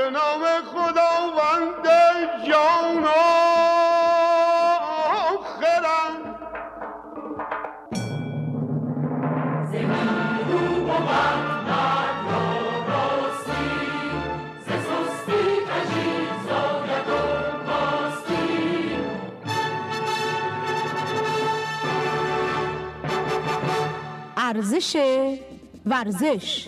به نام خداوند جان آخرم زمین رو بود مرد را راستی ز سستی کشید زاید و باستی ارزش ورزش.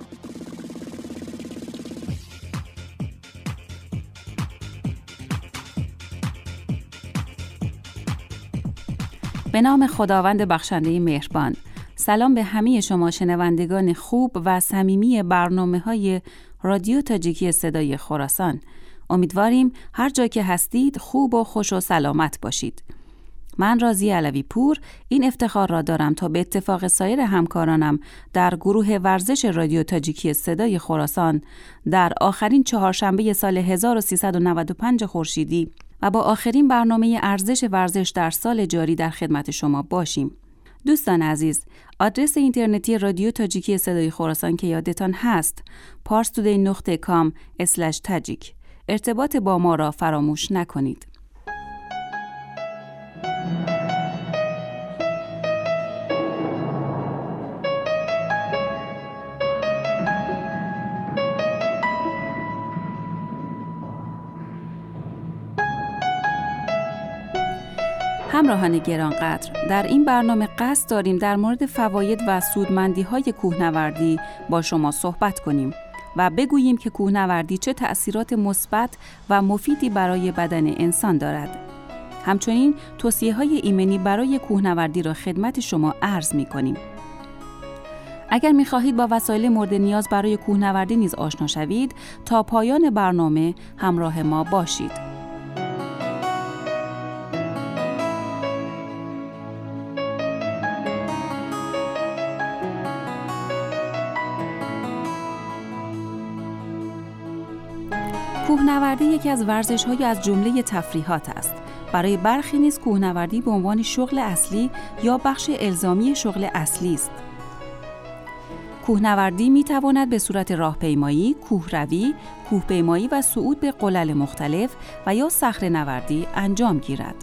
به نام خداوند بخشنده مهربان. سلام به همه شما شنوندگان خوب و صمیمی برنامه‌های رادیو تاجیکی صدای خراسان. امیدواریم هر جا که هستید خوب و خوش و سلامت باشید. من راضی علوی پور این افتخار را دارم تا به اتفاق سایر همکارانم در گروه ورزش رادیو تاجیکی صدای خراسان در آخرین چهارشنبه سال 1395 خورشیدی و با آخرین برنامه ارزش ورزش در سال جاری در خدمت شما باشیم. دوستان عزیز، آدرس اینترنتی رادیو تاجیکی صدای خراسان که یادتان هست parstoday.com/tajik. ارتباط با ما را فراموش نکنید. همراهان گرانقدر، در این برنامه قصد داریم در مورد فواید و سودمندی‌های کوهنوردی با شما صحبت کنیم و بگوییم که کوهنوردی چه تأثیرات مثبت و مفیدی برای بدن انسان دارد. همچنین توصیه‌های ایمنی برای کوهنوردی را خدمت شما عرض می‌کنیم. اگر می‌خواهید با وسایل مورد نیاز برای کوهنوردی نیز آشنا شوید، تا پایان برنامه همراه ما باشید. کوهنوردی یکی از ورزش‌های از جمله تفریحات است. برای برخی نیز کوهنوردی به عنوان شغل اصلی یا بخش الزامی شغل اصلی است. کوهنوردی می‌تواند به صورت راهپیمایی، کوهروی، کوهپیمایی و صعود به قلل مختلف و یا صخره‌نوردی انجام گیرد.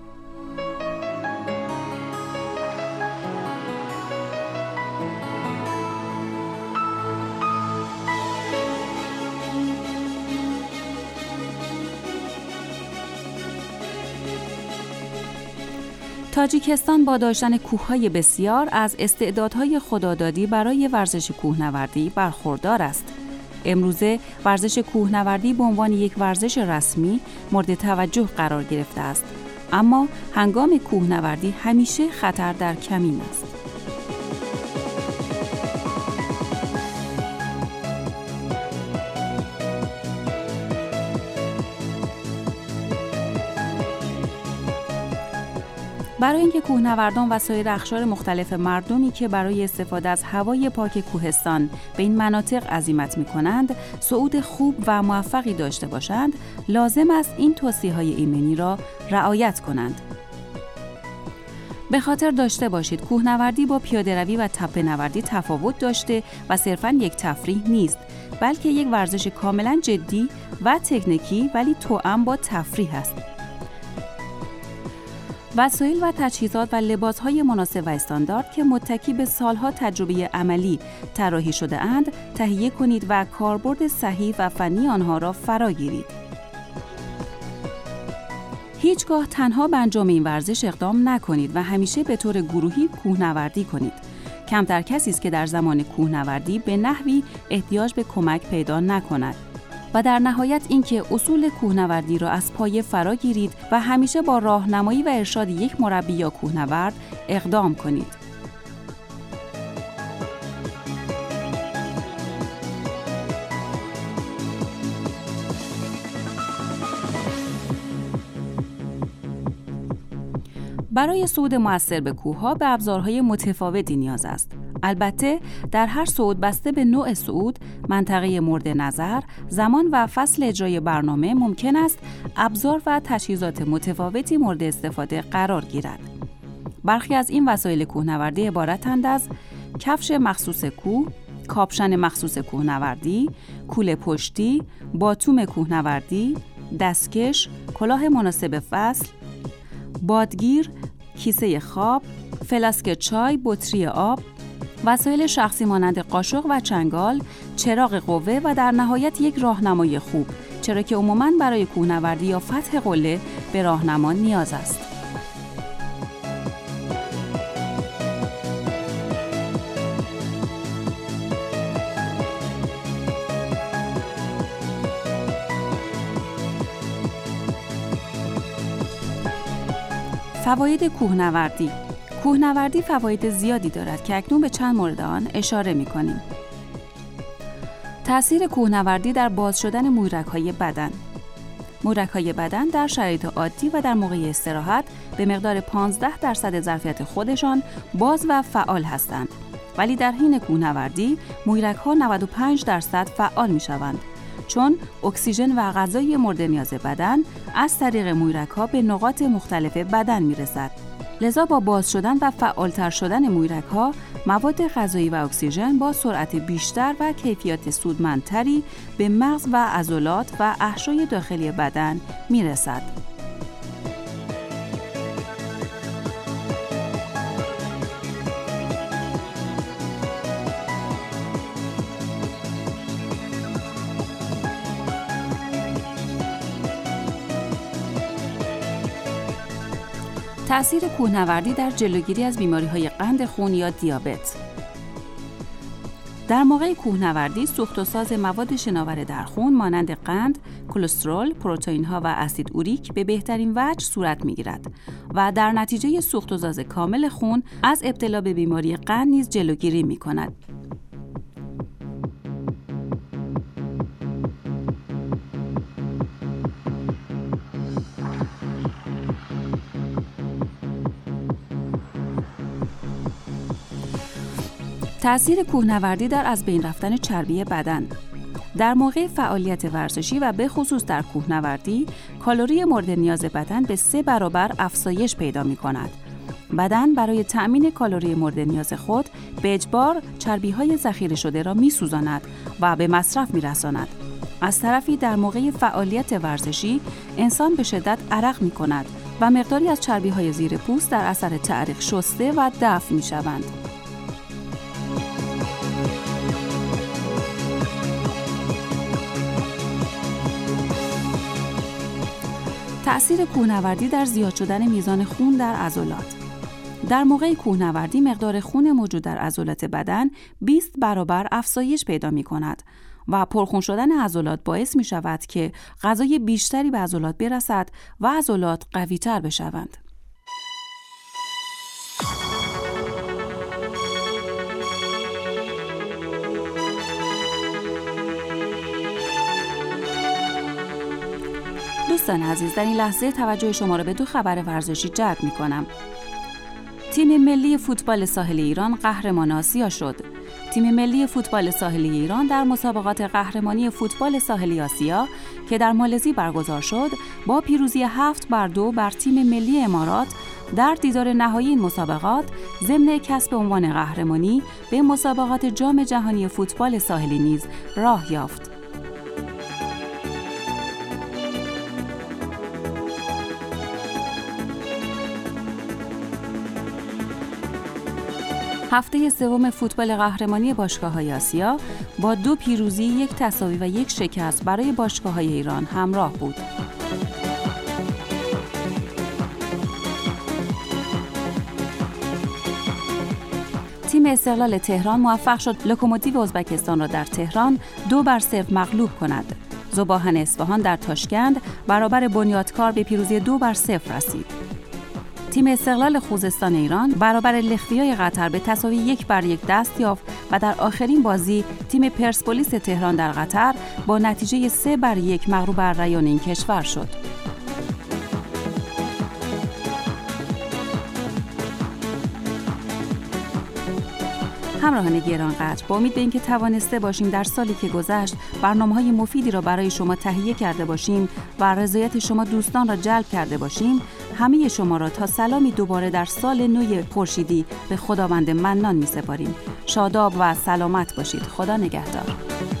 تاجیکستان با داشتن کوه‌های بسیار از استعدادهای خدادادی برای ورزش کوهنوردی برخوردار است. امروزه ورزش کوهنوردی به عنوان یک ورزش رسمی مورد توجه قرار گرفته است، اما هنگام کوهنوردی همیشه خطر در کمین است. برای اینکه کوهنوردان و سایر اقشار مختلف مردمی که برای استفاده از هوای پاک کوهستان به این مناطق عزیمت می‌کنند، صعود خوب و موفقی داشته باشند، لازم است این توصیه‌های ایمنی را رعایت کنند. به خاطر داشته باشید کوهنوردی با پیاده‌روی و تپه‌نوردی تفاوت داشته و صرفاً یک تفریح نیست، بلکه یک ورزش کاملاً جدی و تکنیکی ولی توأم با تفریح است. وسایل و تجهیزات و لباس‌های مناسب و استاندارد که متکی به سالها تجربه عملی طراحی شده اند تهیه کنید و کاربرد صحیح و فنی آنها را فرا گیرید. هیچگاه تنها به انجام این ورزش اقدام نکنید و همیشه به طور گروهی کوهنوردی کنید. کمتر کسی است که در زمان کوهنوردی به نحوی احتیاج به کمک پیدا نکند. و در نهایت اینکه اصول کوهنوردی را از پایه فرا گیرید و همیشه با راهنمایی و ارشاد یک مربی یا کوهنورد اقدام کنید. برای صعود مؤثر به کوه‌ها به ابزارهای متفاوتی نیاز است. البته در هر صعود بسته به نوع صعود، منطقه مورد نظر، زمان و فصل اجرای برنامه ممکن است ابزار و تجهیزات متفاوتی مورد استفاده قرار گیرد. برخی از این وسایل کوهنوردی عبارتند از کفش مخصوص کوه، کاپشن مخصوص کوهنوردی، کوله پشتی، باتوم کوهنوردی، دستکش، کلاه مناسب فصل، بادگیر، کیسه خواب، فلاسک چای، بطری آب، وسایل شخصی مانند قاشق و چنگال، چراغ قوه و در نهایت یک راهنمای خوب، چرا که عموماً برای کوهنوردی یا فتح قله به راهنما نیاز است. فواید کوهنوردی. کوهنوردی فواید زیادی دارد که اکنون به چند مورد آن اشاره می‌کنیم. تأثیر کوهنوردی در باز شدن مویرگ‌های بدن. مویرگ‌های بدن در شرایط عادی و در موقع استراحت به مقدار 15% ظرفیت خودشان باز و فعال هستند، ولی در حین کوهنوردی مویرگ‌ها 95% فعال می‌شوند، چون اکسیژن و غذای مورد نیاز بدن از طریق مویرگ‌ها به نقاط مختلف بدن می‌رسد. لذا با باز شدن و فعالتر شدن مویرگ‌ها، مواد غذایی و اکسیژن با سرعت بیشتر و کیفیت سودمندتری به مغز و عضلات و احشای داخلی بدن می‌رسد. تأثیر کوهنوردی در جلوگیری از بیماری‌های قند خون یا دیابت. در موقع کوهنوردی سوخت و ساز مواد شناور در خون مانند قند، کلسترول، پروتئین‌ها و اسید اوریک به بهترین وجه صورت می‌گیرد و در نتیجه سوخت و ساز کامل خون از ابتلا به بیماری قند نیز جلوگیری می‌کند. تأثیر کوهنوردی در از بین رفتن چربی بدن. در موقع فعالیت ورزشی و به خصوص در کوهنوردی، کالری مورد نیاز بدن به 3 برابر افزایش پیدا می کند. بدن برای تأمین کالری مورد نیاز خود به اجبار چربی‌های ذخیره شده را می‌سوزاند و به مصرف می‌رساند. از طرفی در موقع فعالیت ورزشی، انسان به شدت عرق می‌کند و مقداری از چربی‌های زیر پوست در اثر تعریق شسته و دفع می‌شوند. تأثیر کوهنوردی در زیاد شدن میزان خون در عضلات. در موقع کوهنوردی مقدار خون موجود در عضلات بدن 20 برابر افزایش پیدا می کند و پرخون شدن عضلات باعث می شود که غذای بیشتری به عضلات برسد و عضلات قوی تر بشوند. دوستان عزیز، در این لحظه توجه شما را به 2 خبر ورزشی جلب می‌کنم. تیم ملی فوتبال ساحلی ایران قهرمان آسیا شد. تیم ملی فوتبال ساحلی ایران در مسابقات قهرمانی فوتبال ساحلی آسیا که در مالزی برگزار شد، با پیروزی 7-2 بر تیم ملی امارات در دیدار نهایی این مسابقات ضمن کسب عنوان قهرمانی به مسابقات جام جهانی فوتبال ساحلی نیز راه یافت. هفته سوم فوتبال قهرمانی باشگاه‌های آسیا با 2 پیروزی، 1 تساوی و 1 شکست برای باشگاه‌های ایران همراه بود. تیم استقلال تهران موفق شد لوکوموتیو ازبکستان را در تهران 2-0 مغلوب کند. ذوباهن اصفهان در تاشکند برابر بنیادکار به پیروزی 2-0 رسید. تیم استقلال خوزستان ایران برابر لخویای قطر به تساوی 1-1 دست یافت و در آخرین بازی تیم پرسپولیس تهران در قطر با نتیجه 3-1 مغلوب بر ریان این کشور شد. همراهان گرانقدر، با امید به اینکه توانسته باشیم در سالی که گذشت برنامه‌های مفیدی را برای شما تهیه کرده باشیم و رضایت شما دوستان را جلب کرده باشیم، همه شما را تا سلامی دوباره در سال نو خورشیدی به خداوند منان می سپاریم. شاداب و سلامت باشید. خدا نگهدار.